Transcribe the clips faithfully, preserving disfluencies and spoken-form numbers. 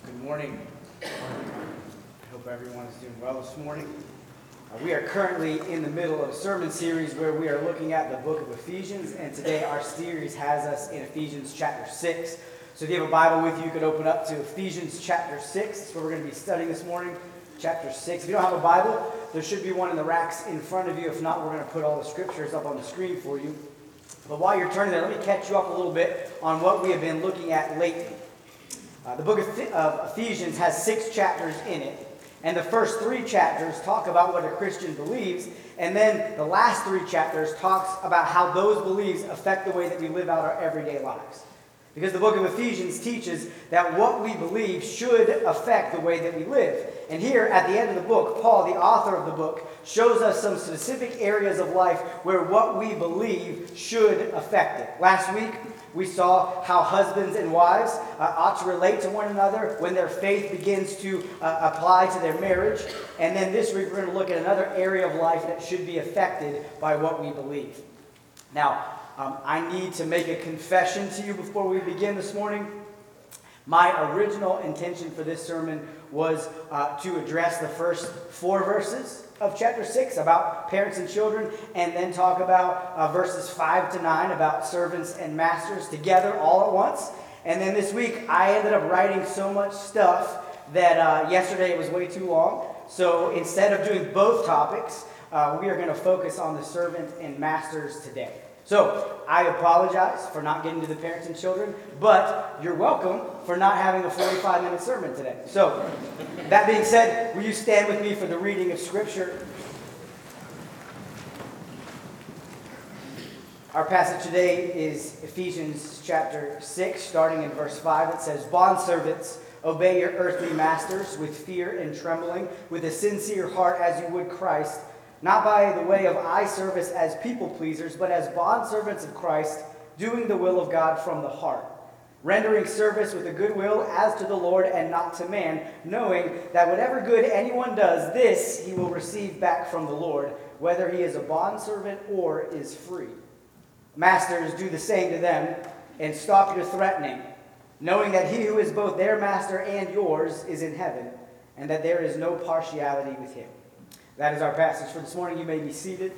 Good morning. I hope everyone is doing well this morning. Uh, we are currently in the middle of a sermon series where we are looking at the book of Ephesians, and today our series has us in Ephesians chapter six. So if you have a Bible with you, you could open up to Ephesians chapter six. That's what we're going to be studying this morning, chapter six. If you don't have a Bible, there should be one in the racks in front of you. If not, we're going to put all the scriptures up on the screen for you. But while you're turning there, let me catch you up a little bit on what we have been looking at lately. Uh, the book of, of Ephesians has six chapters in it, and the first three chapters talk about what a Christian believes, and then the last three chapters talks about how those beliefs affect the way that we live out our everyday lives. Because the book of Ephesians teaches that what we believe should affect the way that we live. And here at the end of the book, Paul, the author of the book, shows us some specific areas of life where what we believe should affect it. Last week, we saw how husbands and wives uh, ought to relate to one another when their faith begins to uh, apply to their marriage. And then this week, we're going to look at another area of life that should be affected by what we believe. Now, Um, I need to make a confession to you before we begin this morning. My original intention for this sermon was uh, to address the first four verses of chapter six about parents and children, and then talk about uh, verses five to nine about servants and masters together all at once. And then this week, I ended up writing so much stuff that uh, yesterday it was way too long. So instead of doing both topics, uh, we are going to focus on the servant and masters today. So, I apologize for not getting to the parents and children, but you're welcome for not having a forty-five minute sermon today. So, that being said, will you stand with me for the reading of Scripture? Our passage today is Ephesians chapter six, starting in verse five. It says, "Bondservants, obey your earthly masters with fear and trembling, with a sincere heart as you would Christ, not by the way of eye service as people pleasers, but as bondservants of Christ, doing the will of God from the heart, rendering service with a good will as to the Lord and not to man, knowing that whatever good anyone does, this he will receive back from the Lord, whether he is a bondservant or is free. Masters, do the same to them, and stop your threatening, knowing that he who is both their master and yours is in heaven, and that there is no partiality with him." That is our passage for this morning. You may be seated.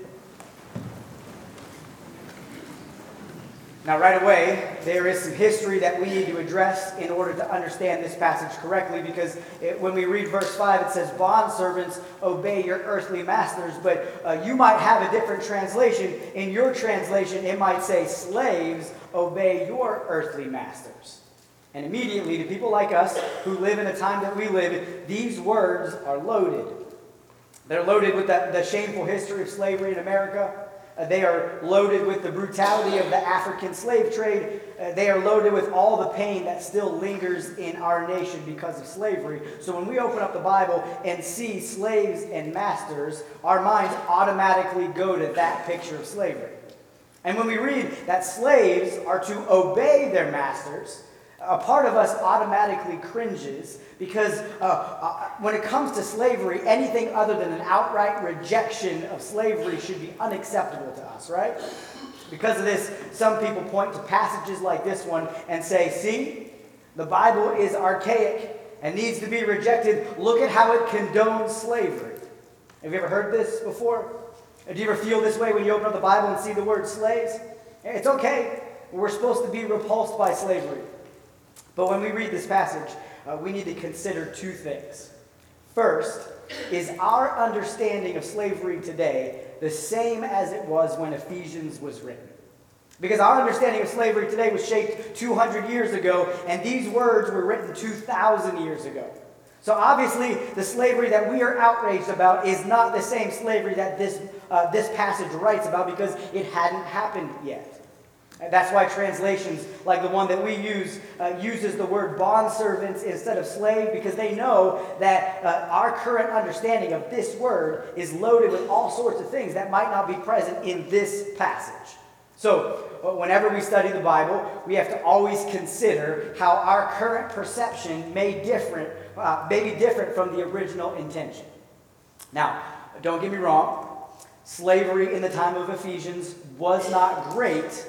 Now, right away, there is some history that we need to address in order to understand this passage correctly, because it, when we read verse five, it says, "Bondservants, obey your earthly masters," but uh, you might have a different translation. In your translation, it might say, "Slaves, obey your earthly masters." And immediately, to people like us who live in the time that we live in, these words are loaded. They're loaded with the, the shameful history of slavery in America. Uh, they are loaded with the brutality of the African slave trade. Uh, they are loaded with all the pain that still lingers in our nation because of slavery. So when we open up the Bible and see slaves and masters, our minds automatically go to that picture of slavery. And when we read that slaves are to obey their masters, a part of us automatically cringes because uh, uh, when it comes to slavery, anything other than an outright rejection of slavery should be unacceptable to us, right? Because of this, some people point to passages like this one and say, "See, the Bible is archaic and needs to be rejected. Look at how it condones slavery." Have you ever heard this before? Do you ever feel this way when you open up the Bible and see the word slaves? It's okay. We're supposed to be repulsed by slavery. But when we read this passage, uh, we need to consider two things. First, is our understanding of slavery today the same as it was when Ephesians was written? Because our understanding of slavery today was shaped two hundred years ago, and these words were written two thousand years ago. So obviously, the slavery that we are outraged about is not the same slavery that this, uh, this passage writes about, because it hadn't happened yet. That's why translations like the one that we use uh, uses the word bondservants instead of slave, because they know that uh, our current understanding of this word is loaded with all sorts of things that might not be present in this passage. So whenever we study the Bible, we have to always consider how our current perception may different, uh, may be different from the original intention. Now, don't get me wrong. Slavery in the time of Ephesians was not great,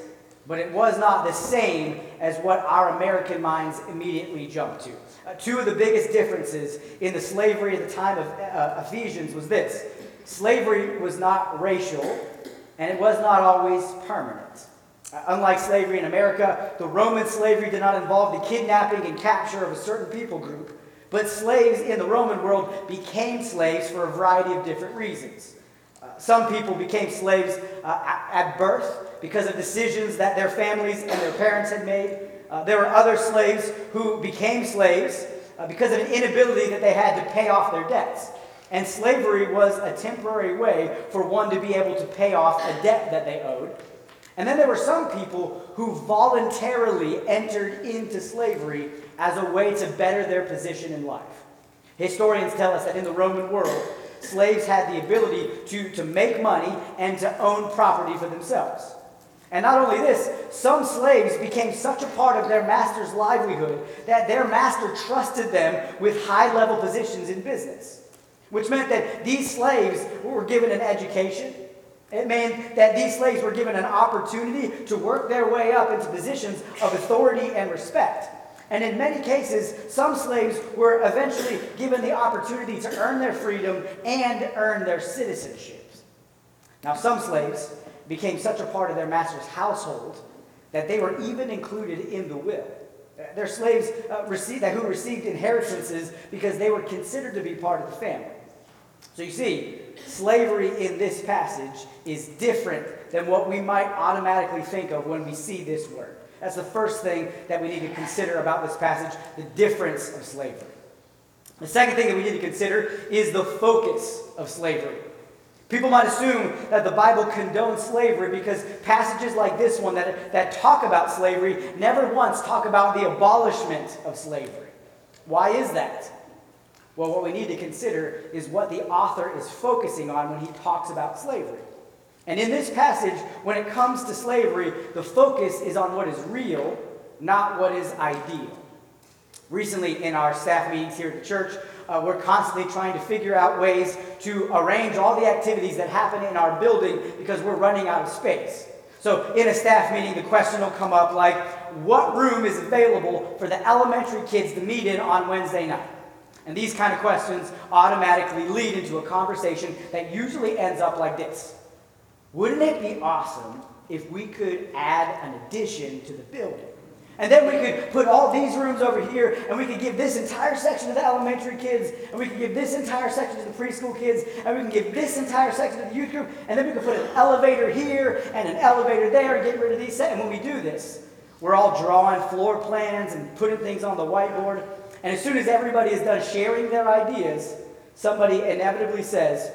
but it was not the same as what our American minds immediately jump to. Uh, two of the biggest differences in the slavery at the time of uh, Ephesians was this. Slavery was not racial, and it was not always permanent. Uh, unlike slavery in America, the Roman slavery did not involve the kidnapping and capture of a certain people group, but slaves in the Roman world became slaves for a variety of different reasons. Uh, some people became slaves uh, at birth because of decisions that their families and their parents had made. Uh, there were other slaves who became slaves uh, because of an inability that they had to pay off their debts. And slavery was a temporary way for one to be able to pay off a debt that they owed. And then there were some people who voluntarily entered into slavery as a way to better their position in life. Historians tell us that in the Roman world, slaves had the ability to, to make money and to own property for themselves. And not only this, some slaves became such a part of their master's livelihood that their master trusted them with high-level positions in business, which meant that these slaves were given an education. It meant that these slaves were given an opportunity to work their way up into positions of authority and respect. And in many cases, some slaves were eventually given the opportunity to earn their freedom and earn their citizenships. Now, some slaves became such a part of their master's household that they were even included in the will. Their slaves uh, received, who received inheritances because they were considered to be part of the family. So you see, slavery in this passage is different than what we might automatically think of when we see this word. That's the first thing that we need to consider about this passage, the difference of slavery. The second thing that we need to consider is the focus of slavery. People might assume that the Bible condones slavery because passages like this one that, that talk about slavery never once talk about the abolishment of slavery. Why is that? Well, what we need to consider is what the author is focusing on when he talks about slavery. And in this passage, when it comes to slavery, the focus is on what is real, not what is ideal. Recently, in our staff meetings here at the church, uh, we're constantly trying to figure out ways to arrange all the activities that happen in our building because we're running out of space. So in a staff meeting, the question will come up like, what room is available for the elementary kids to meet in on Wednesday night? And these kind of questions automatically lead into a conversation that usually ends up like this. Wouldn't it be awesome if we could add an addition to the building? And then we could put all these rooms over here, and we could give this entire section to the elementary kids, and we could give this entire section to the preschool kids, and we can give this entire section to the youth group, and then we could put an elevator here and an elevator there and get rid of these. And when we do this, we're all drawing floor plans and putting things on the whiteboard. And as soon as everybody is done sharing their ideas, somebody inevitably says,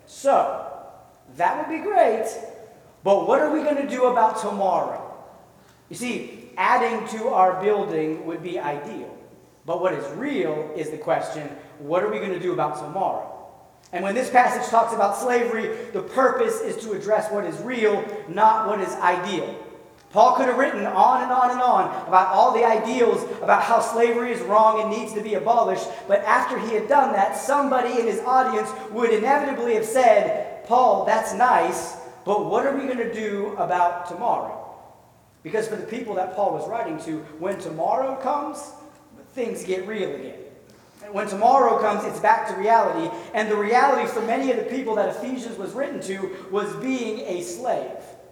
so, that would be great, but what are we going to do about tomorrow? You see, adding to our building would be ideal. But what is real is the question, what are we going to do about tomorrow? And when this passage talks about slavery, the purpose is to address what is real, not what is ideal. Paul could have written on and on and on about all the ideals about how slavery is wrong and needs to be abolished, but after he had done that, somebody in his audience would inevitably have said, Paul, that's nice, but what are we going to do about tomorrow? Because for the people that Paul was writing to, when tomorrow comes, things get real again. And when tomorrow comes, it's back to reality, and the reality for many of the people that Ephesians was written to was being a slave.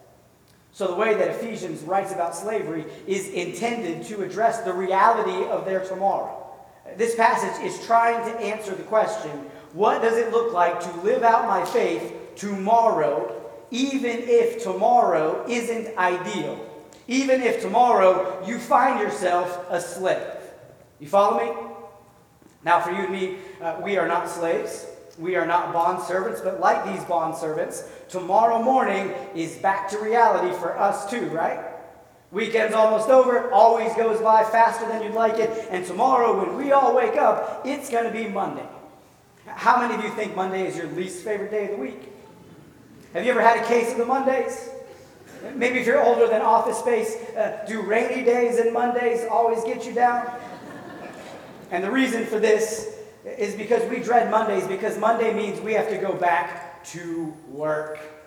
So the way that Ephesians writes about slavery is intended to address the reality of their tomorrow. This passage is trying to answer the question, what does it look like to live out my faith tomorrow, even if tomorrow isn't ideal? Even if tomorrow you find yourself a slave. You follow me? Now for you and me, uh, we are not slaves. We are not bond servants, but like these bond servants, tomorrow morning is back to reality for us too, right? Weekend's almost over, always goes by faster than you'd like it, and tomorrow when we all wake up, it's going to be Monday. How many of you think Monday is your least favorite day of the week? Have you ever had a case of the Mondays? Maybe if you're older than Office Space, uh, do rainy days and Mondays always get you down? And the reason for this is because we dread Mondays, because Monday means we have to go back to work.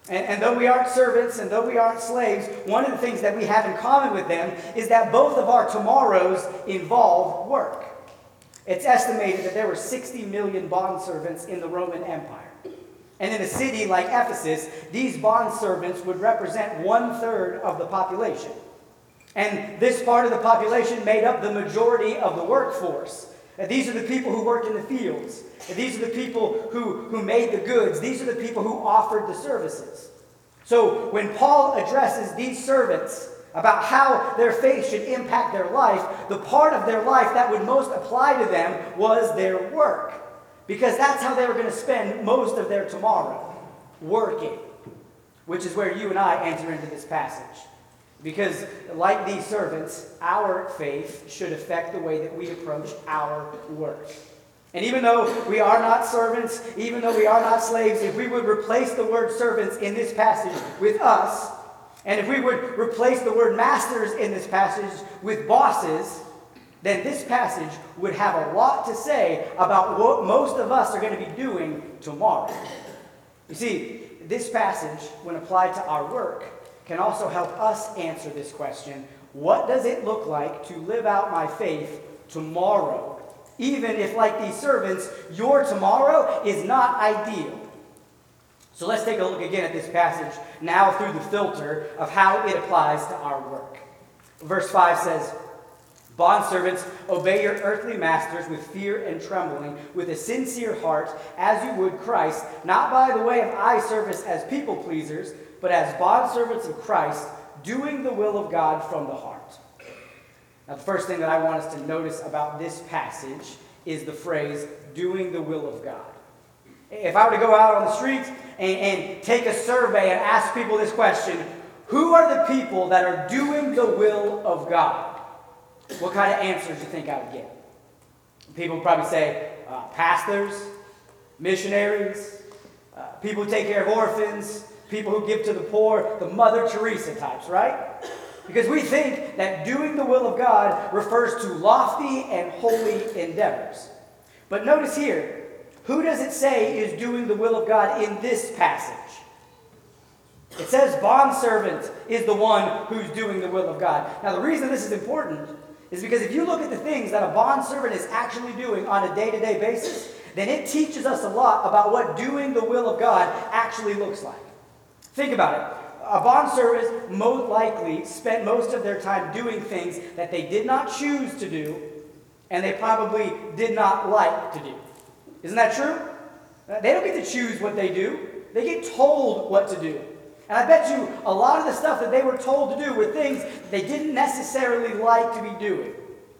And, and though we aren't servants and though we aren't slaves, one of the things that we have in common with them is that both of our tomorrows involve work. It's estimated that there were sixty million bondservants in the Roman Empire. And in a city like Ephesus, these bondservants would represent one-third of the population. And this part of the population made up the majority of the workforce. And these are the people who worked in the fields. And these are the people who, who made the goods. These are the people who offered the services. So when Paul addresses these servants about how their faith should impact their life, the part of their life that would most apply to them was their work. Because that's how they were going to spend most of their tomorrow, working. Which is where you and I enter into this passage. Because like these servants, our faith should affect the way that we approach our work. And even though we are not servants, even though we are not slaves, if we would replace the word servants in this passage with us, and if we would replace the word masters in this passage with bosses, then this passage would have a lot to say about what most of us are going to be doing tomorrow. You see, this passage, when applied to our work, can also help us answer this question: what does it look like to live out my faith tomorrow, even if, like these servants, your tomorrow is not ideal? So let's take a look again at this passage, now through the filter of how it applies to our work. Verse five says, "Bondservants, obey your earthly masters with fear and trembling, with a sincere heart, as you would Christ, not by the way of eye service as people pleasers, but as bondservants of Christ, doing the will of God from the heart." Now, the first thing that I want us to notice about this passage is the phrase, doing the will of God. If I were to go out on the street and, and take a survey and ask people this question, who are the people that are doing the will of God? What kind of answers do you think I would get? People would probably say uh, pastors, missionaries, uh, people who take care of orphans, people who give to the poor, the Mother Teresa types, right? Because we think that doing the will of God refers to lofty and holy endeavors. But notice here, who does it say is doing the will of God in this passage? It says bondservant is the one who's doing the will of God. Now, the reason this is important is because if you look at the things that a bondservant is actually doing on a day-to-day basis, then it teaches us a lot about what doing the will of God actually looks like. Think about it. A bondservant most likely spent most of their time doing things that they did not choose to do, and they probably did not like to do. Isn't that true? They don't get to choose what they do. They get told what to do. And I bet you a lot of the stuff that they were told to do were things they didn't necessarily like to be doing.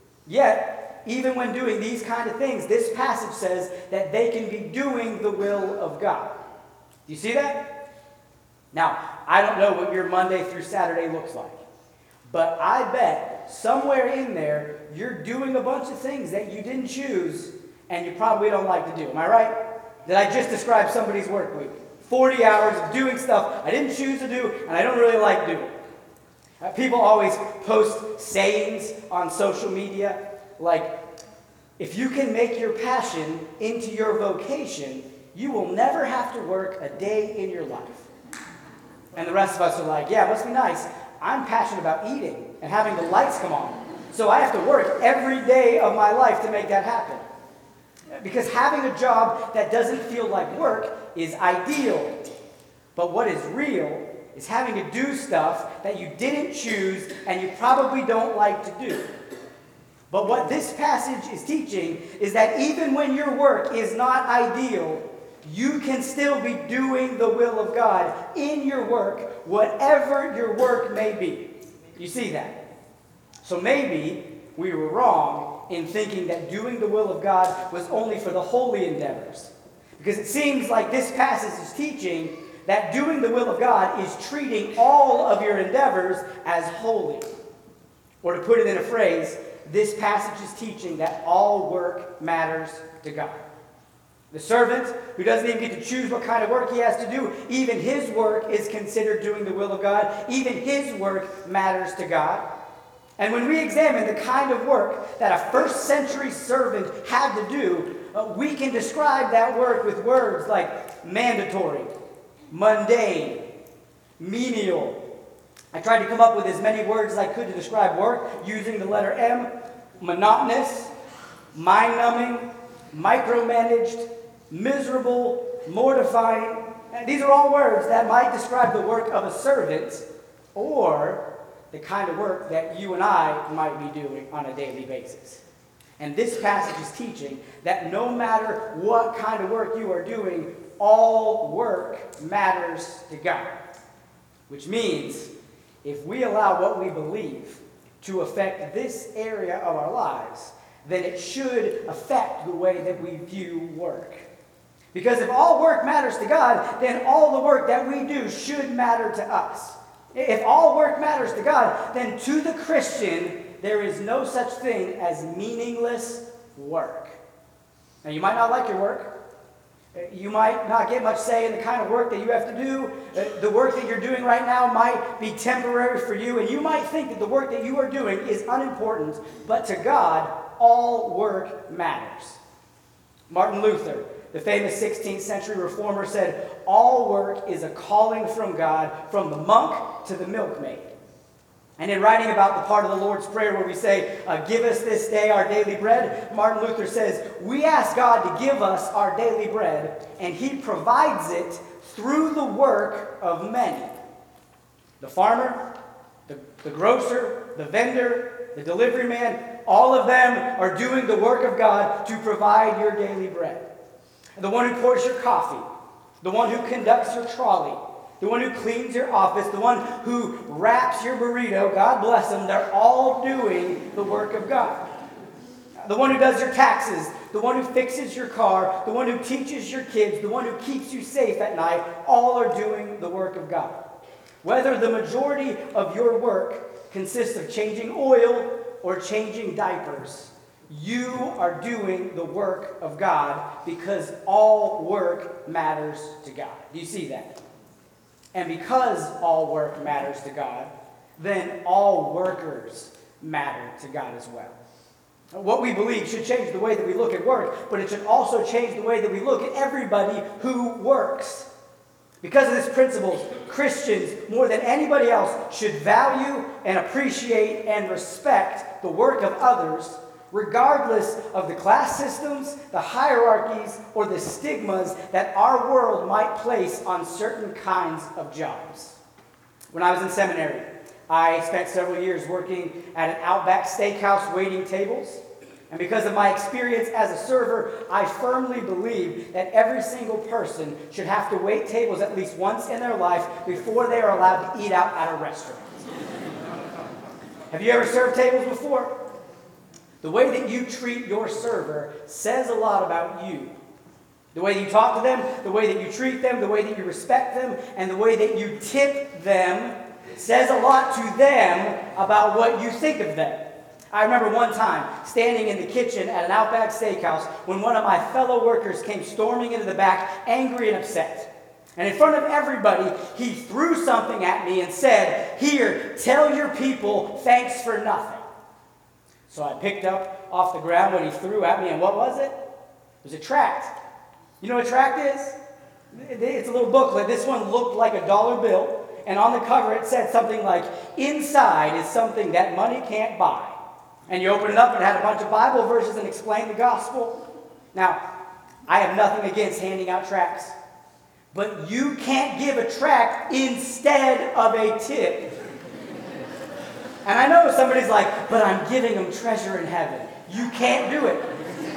Yet, even when doing these kind of things, this passage says that they can be doing the will of God. Do you see that? Now, I don't know what your Monday through Saturday looks like, but I bet somewhere in there you're doing a bunch of things that you didn't choose and you probably don't like to do. Am I right? Did I just describe somebody's work week? forty hours of doing stuff I didn't choose to do and I don't really like doing. Uh, people always post sayings on social media like, if you can make your passion into your vocation, you will never have to work a day in your life. And the rest of us are like, yeah, it must be nice. I'm passionate about eating and having the lights come on. So I have to work every day of my life to make that happen. Because having a job that doesn't feel like work is ideal. But what is real is having to do stuff that you didn't choose and you probably don't like to do. But what this passage is teaching is that even when your work is not ideal, you can still be doing the will of God in your work, whatever your work may be. You see that? So maybe we were wrong in thinking that doing the will of God was only for the holy endeavors. Because it seems like this passage is teaching that doing the will of God is treating all of your endeavors as holy. Or to put it in a phrase, this passage is teaching that all work matters to God. The servant, who doesn't even get to choose what kind of work he has to do, even his work is considered doing the will of God. Even his work matters to God. And when we examine the kind of work that a first century servant had to do, uh, we can describe that work with words like mandatory, mundane, menial. I tried to come up with as many words as I could to describe work using the letter M. Monotonous, mind-numbing, micromanaged, miserable, mortifying. And these are all words that might describe the work of a servant or the kind of work that you and I might be doing on a daily basis. And this passage is teaching that no matter what kind of work you are doing, all work matters to God. Which means if we allow what we believe to affect this area of our lives, then it should affect the way that we view work. Because if all work matters to God, then all the work that we do should matter to us. If all work matters to God, then to the Christian, there is no such thing as meaningless work. Now, you might not like your work. You might not get much say in the kind of work that you have to do. The work that you're doing right now might be temporary for you, and you might think that the work that you are doing is unimportant, but to God, all work matters. Martin Luther, the famous sixteenth century reformer, said, "All work is a calling from God, from the monk to the milkmaid." And in writing about the part of the Lord's Prayer where we say, uh, give us this day our daily bread, Martin Luther says, we ask God to give us our daily bread, and he provides it through the work of many. The farmer, the, the grocer, the vendor, the delivery man, all of them are doing the work of God to provide your daily bread. The one who pours your coffee, the one who conducts your trolley, the one who cleans your office, the one who wraps your burrito, God bless them, they're all doing the work of God. The one who does your taxes, the one who fixes your car, the one who teaches your kids, the one who keeps you safe at night, all are doing the work of God. Whether the majority of your work consists of changing oil or changing diapers, you are doing the work of God because all work matters to God. Do you see that? And because all work matters to God, then all workers matter to God as well. What we believe should change the way that we look at work, but it should also change the way that we look at everybody who works. Because of this principle, Christians, more than anybody else, should value and appreciate and respect the work of others, regardless of the class systems, the hierarchies, or the stigmas that our world might place on certain kinds of jobs. When I was in seminary, I spent several years working at an Outback Steakhouse waiting tables. And because of my experience as a server, I firmly believe that every single person should have to wait tables at least once in their life before they are allowed to eat out at a restaurant. Have you ever served tables before? The way that you treat your server says a lot about you. The way that you talk to them, the way that you treat them, the way that you respect them, and the way that you tip them says a lot to them about what you think of them. I remember one time standing in the kitchen at an Outback Steakhouse when one of my fellow workers came storming into the back, angry and upset. And in front of everybody, he threw something at me and said, "Here, tell your people thanks for nothing." So I picked up off the ground what he threw at me, and what was it? It was a tract. You know what a tract is? It's a little booklet. This one looked like a dollar bill, and on the cover it said something like, "Inside is something that money can't buy." And you open it up and it had a bunch of Bible verses and explained the gospel. Now, I have nothing against handing out tracts, but you can't give a tract instead of a tip. And I know somebody's like, but I'm giving them treasure in heaven. You can't do it.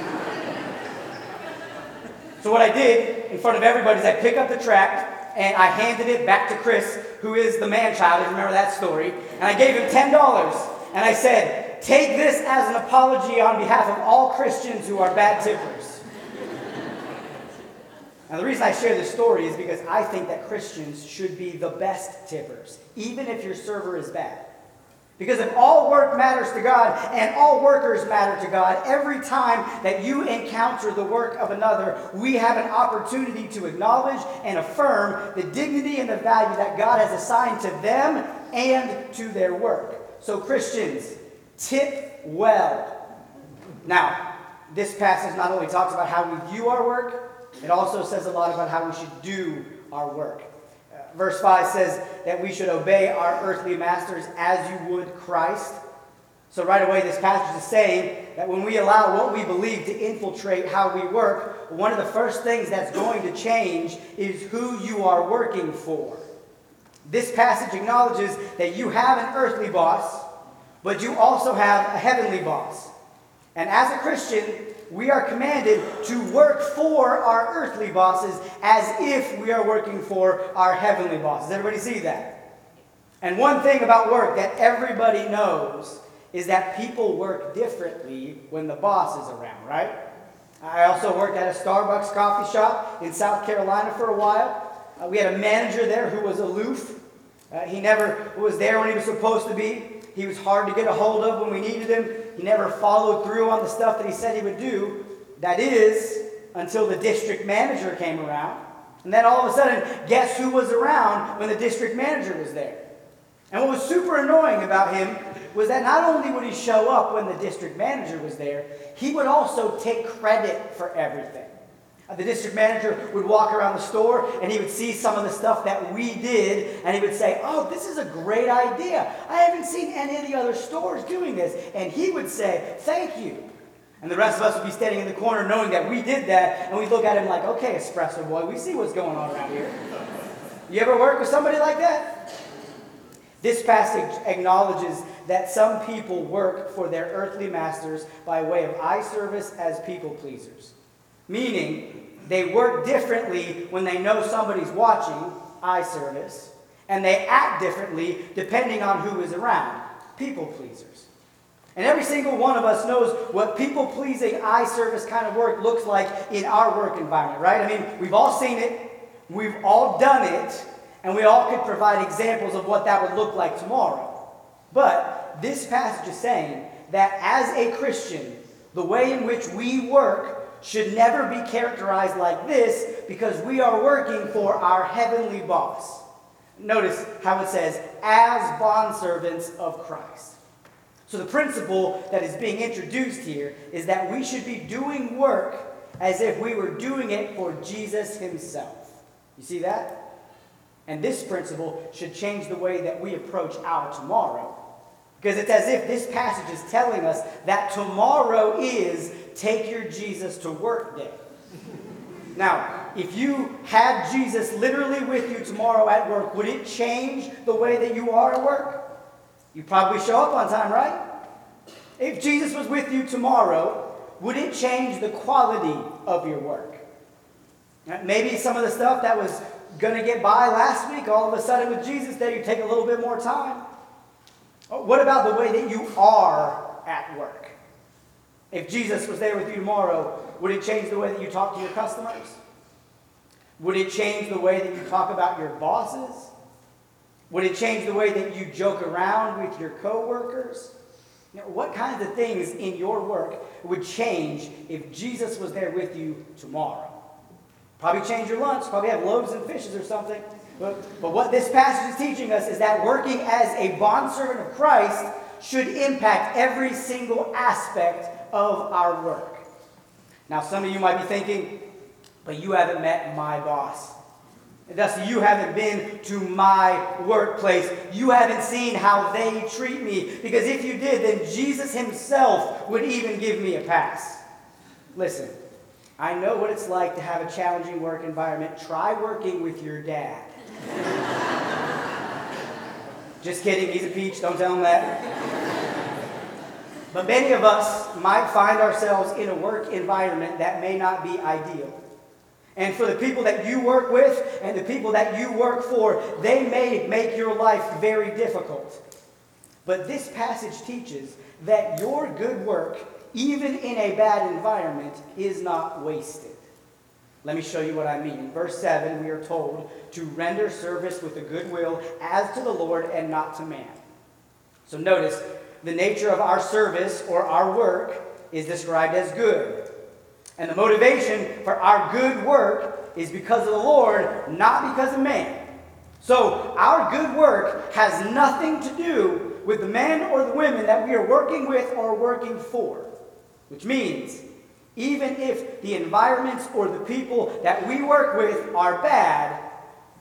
So what I did in front of everybody is I picked up the tract and I handed it back to Chris, who is the man-child, if you remember that story. And I gave him ten dollars. And I said, take this as an apology on behalf of all Christians who are bad tippers. Now the reason I share this story is because I think that Christians should be the best tippers, even if your server is bad. Because if all work matters to God and all workers matter to God, every time that you encounter the work of another, we have an opportunity to acknowledge and affirm the dignity and the value that God has assigned to them and to their work. So Christians, tip well. Now, this passage not only talks about how we view our work, it also says a lot about how we should do our work. Uh, verse five says, that we should obey our earthly masters as you would Christ. So right away, this passage is saying that when we allow what we believe to infiltrate how we work, one of the first things that's going to change is who you are working for. This passage acknowledges that you have an earthly boss, but you also have a heavenly boss. And as a Christian, we are commanded to work for our earthly bosses as if we are working for our heavenly bosses. Everybody see that? And one thing about work that everybody knows is that people work differently when the boss is around, right? I also worked at a Starbucks coffee shop in South Carolina for a while. Uh, we had a manager there who was aloof. Uh, he never was there when he was supposed to be. He was hard to get a hold of when we needed him. He never followed through on the stuff that he said he would do. That is, until the district manager came around. And then all of a sudden, guess who was around when the district manager was there? And what was super annoying about him was that not only would he show up when the district manager was there, he would also take credit for everything. Uh, The district manager would walk around the store and he would see some of the stuff that we did and he would say, "Oh, this is a great idea. I haven't seen any of the other stores doing this." And he would say, "Thank you." And the rest of us would be standing in the corner knowing that we did that, and we'd look at him like, "Okay, espresso boy, we see what's going on around here." You ever work with somebody like that? This passage acknowledges that some people work for their earthly masters by way of eye service as people pleasers. Meaning, they work differently when they know somebody's watching, eye service, and they act differently depending on who is around, people pleasers. And every single one of us knows what people-pleasing eye service kind of work looks like in our work environment, right? I mean, we've all seen it, we've all done it, and we all could provide examples of what that would look like tomorrow. But this passage is saying that as a Christian, the way in which we work should never be characterized like this because we are working for our heavenly boss. Notice how it says, as bondservants of Christ. So the principle that is being introduced here is that we should be doing work as if we were doing it for Jesus himself. You see that? And this principle should change the way that we approach our tomorrow. Because it's as if this passage is telling us that tomorrow is take your Jesus to work day. Now, if you had Jesus literally with you tomorrow at work, would it change the way that you are at work? You probably show up on time, right? If Jesus was with you tomorrow, would it change the quality of your work? Maybe some of the stuff that was going to get by last week, all of a sudden with Jesus there, you take a little bit more time. What about the way that you are at work? If Jesus was there with you tomorrow, would it change the way that you talk to your customers? Would it change the way that you talk about your bosses? Would it change the way that you joke around with your coworkers? You know, what kinds of things in your work would change if Jesus was there with you tomorrow? Probably change your lunch, probably have loaves and fishes or something. But, but what this passage is teaching us is that working as a bondservant of Christ should impact every single aspect of our work. Now, some of you might be thinking, but you haven't met my boss. Thus, you haven't been to my workplace. You haven't seen how they treat me. Because if you did, then Jesus himself would even give me a pass. Listen, I know what it's like to have a challenging work environment. Try working with your dad. Just kidding, he's a peach, don't tell him that. But many of us might find ourselves in a work environment that may not be ideal. And for the people that you work with and the people that you work for, they may make your life very difficult. But this passage teaches that your good work, even in a bad environment, is not wasted. Let me show you what I mean. In verse seven, we are told to render service with a good will as to the Lord and not to man. So notice, the nature of our service or our work is described as good. And the motivation for our good work is because of the Lord, not because of man. So our good work has nothing to do with the men or the women that we are working with or working for. Which means, even if the environments or the people that we work with are bad,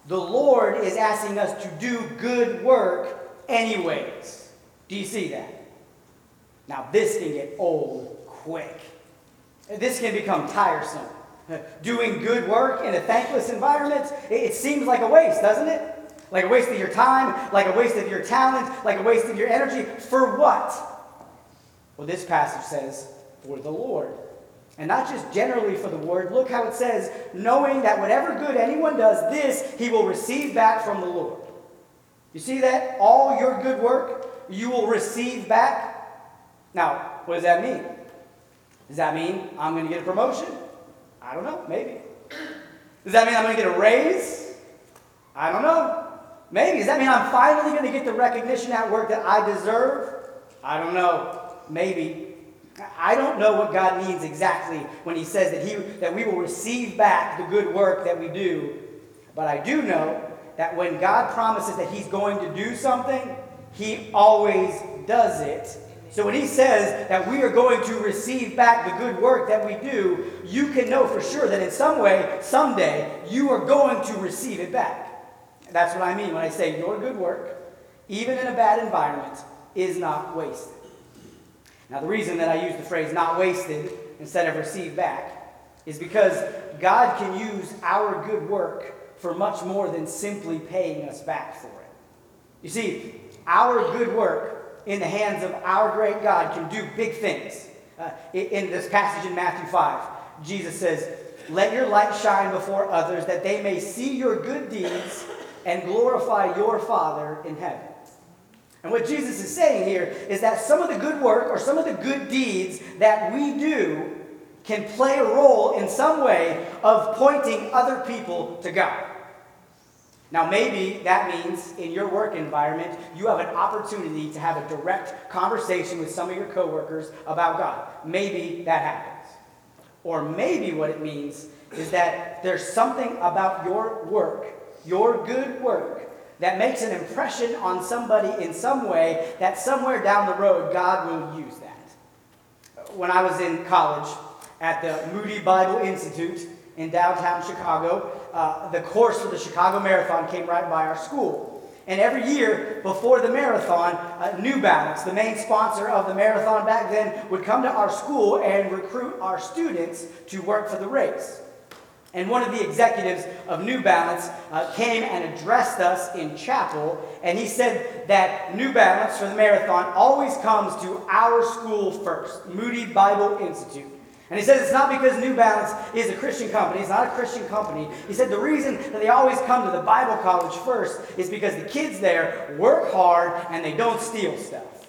The Lord is asking us to do good work anyways. Do you see that? Now, this can get old quick. This can become tiresome. Doing good work in a thankless environment, it seems like a waste, doesn't it? Like a waste of your time, like a waste of your talent, like a waste of your energy. For what? Well, this passage says, for the Lord. And not just generally for the word. Look how it says, knowing that whatever good anyone does, this he will receive back from the Lord. You see that? All your good work, you will receive back. Now, what does that mean? Does that mean I'm going to get a promotion? I don't know. Maybe. Does that mean I'm going to get a raise? I don't know. Maybe. Does that mean I'm finally going to get the recognition at work that I deserve? I don't know. Maybe. I don't know what God means exactly when he says that, he, that we will receive back the good work that we do. But I do know that when God promises that he's going to do something, he always does it. So when he says that we are going to receive back the good work that we do, you can know for sure that in some way, someday, you are going to receive it back. That's what I mean when I say your good work, even in a bad environment, is not wasted. Now, the reason that I use the phrase not wasted instead of received back is because God can use our good work for much more than simply paying us back for it. You see, our good work in the hands of our great God can do big things. Uh, in this passage in Matthew five, Jesus says, let your light shine before others that they may see your good deeds and glorify your Father in heaven. And what Jesus is saying here is that some of the good work or some of the good deeds that we do can play a role in some way of pointing other people to God. Now, maybe that means in your work environment, you have an opportunity to have a direct conversation with some of your coworkers about God. Maybe that happens. Or maybe what it means is that there's something about your work, your good work, that makes an impression on somebody in some way that somewhere down the road, God will use that. When I was in college at the Moody Bible Institute in downtown Chicago, uh, the course for the Chicago Marathon came right by our school. And every year before the marathon, uh, New Balance, the main sponsor of the marathon back then, would come to our school and recruit our students to work for the race. And one of the executives of New Balance uh, came and addressed us in chapel, and he said that New Balance for the marathon always comes to our school first, Moody Bible Institute. And he says it's not because New Balance is a Christian company. It's not a Christian company. He said the reason that they always come to the Bible college first is because the kids there work hard and they don't steal stuff.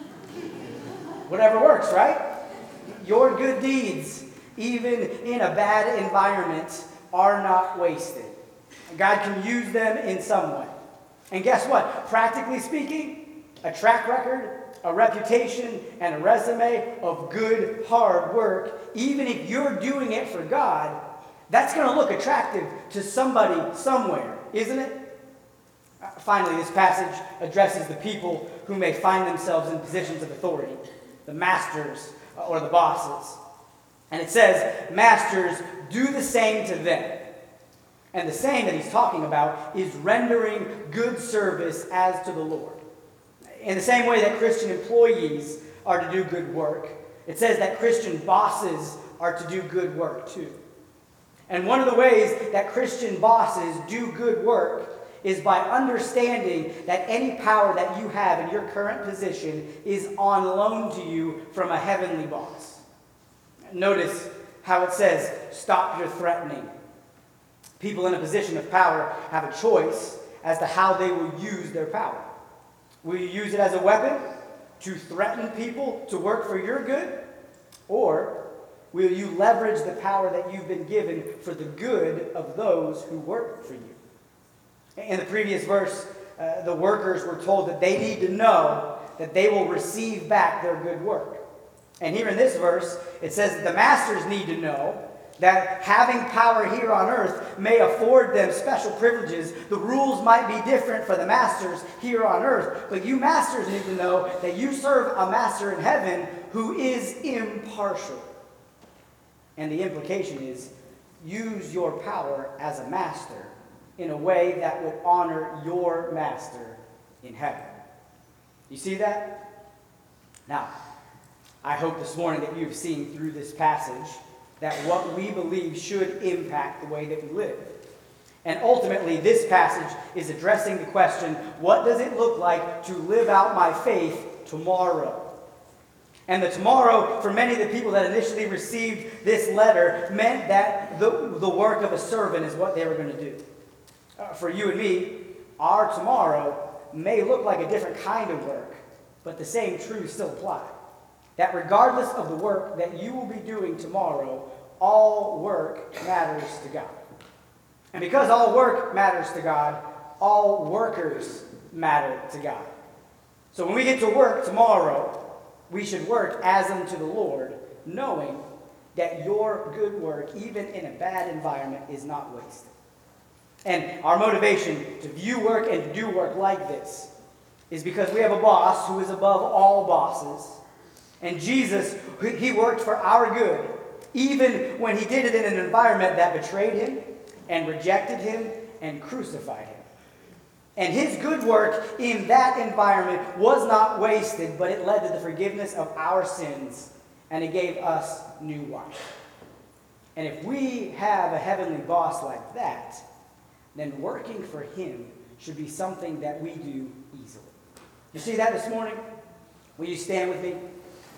Whatever works, right? Your good deeds, even in a bad environment, are not wasted. God can use them in some way. And guess what? Practically speaking, a track record, a reputation, and a resume of good, hard work, even if you're doing it for God, that's going to look attractive to somebody somewhere, isn't it? Uh, finally, this passage addresses the people who may find themselves in positions of authority, the masters uh, or the bosses. And it says, masters, do the same to them. And the same that he's talking about is rendering good service as to the Lord. In the same way that Christian employees are to do good work, it says that Christian bosses are to do good work too. And one of the ways that Christian bosses do good work is by understanding that any power that you have in your current position is on loan to you from a heavenly boss. Notice how it says, stop your threatening. People in a position of power have a choice as to how they will use their power. Will you use it as a weapon to threaten people to work for your good? Or will you leverage the power that you've been given for the good of those who work for you? In the previous verse, uh, the workers were told that they need to know that they will receive back their good work. And here in this verse, it says that the masters need to know that having power here on earth may afford them special privileges. The rules might be different for the masters here on earth, but you masters need to know that you serve a master in heaven who is impartial. And the implication is, use your power as a master in a way that would honor your master in heaven. You see that? Now, I hope this morning that you've seen through this passage that what we believe should impact the way that we live. And ultimately, this passage is addressing the question, what does it look like to live out my faith tomorrow? And the tomorrow, for many of the people that initially received this letter, meant that the, the work of a servant is what they were going to do. Uh, for you and me, our tomorrow may look like a different kind of work, but the same truths still apply. That regardless of the work that you will be doing tomorrow, all work matters to God. And because all work matters to God, all workers matter to God. So when we get to work tomorrow, we should work as unto the Lord, knowing that your good work, even in a bad environment, is not wasted. And our motivation to view work and to do work like this is because we have a boss who is above all bosses. And Jesus, he worked for our good, even when he did it in an environment that betrayed him and rejected him and crucified him. And his good work in that environment was not wasted, but it led to the forgiveness of our sins, and it gave us new life. And if we have a heavenly boss like that, then working for him should be something that we do easily. You see that this morning? Will you stand with me?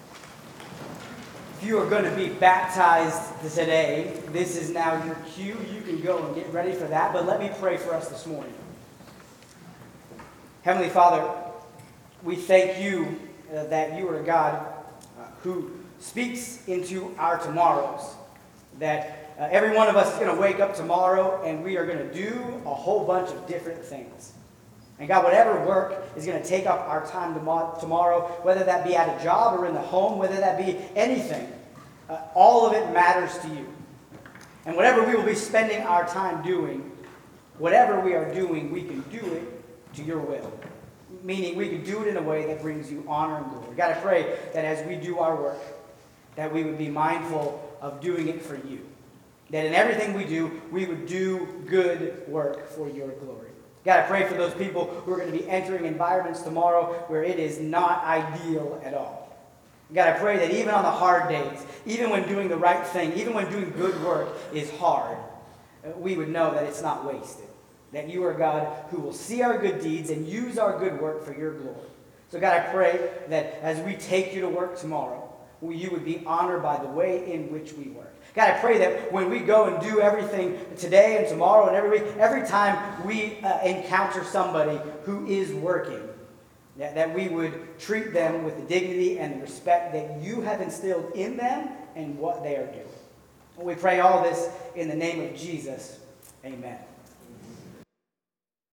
If you are going to be baptized today, this is now your cue. You can go and get ready for that, but let me pray for us this morning. Heavenly Father, we thank you uh, that you are a God uh, who speaks into our tomorrows, that uh, every one of us is going to wake up tomorrow and we are going to do a whole bunch of different things. And God, whatever work is going to take up our time tomorrow, whether that be at a job or in the home, whether that be anything, uh, all of it matters to you. And whatever we will be spending our time doing, whatever we are doing, we can do it to your will. Meaning we can do it in a way that brings you honor and glory. God, I pray that as we do our work, that we would be mindful of doing it for you. That in everything we do, we would do good work for your glory. God, I pray for those people who are going to be entering environments tomorrow where it is not ideal at all. God, I pray that even on the hard days, even when doing the right thing, even when doing good work is hard, we would know that it's not wasted. That you are God who will see our good deeds and use our good work for your glory. So God, I pray that as we take you to work tomorrow, you would be honored by the way in which we work. God, I pray that when we go and do everything today and tomorrow and every week, every time we uh, encounter somebody who is working, that, that we would treat them with the dignity and the respect that you have instilled in them and what they are doing. We pray all this in the name of Jesus. Amen.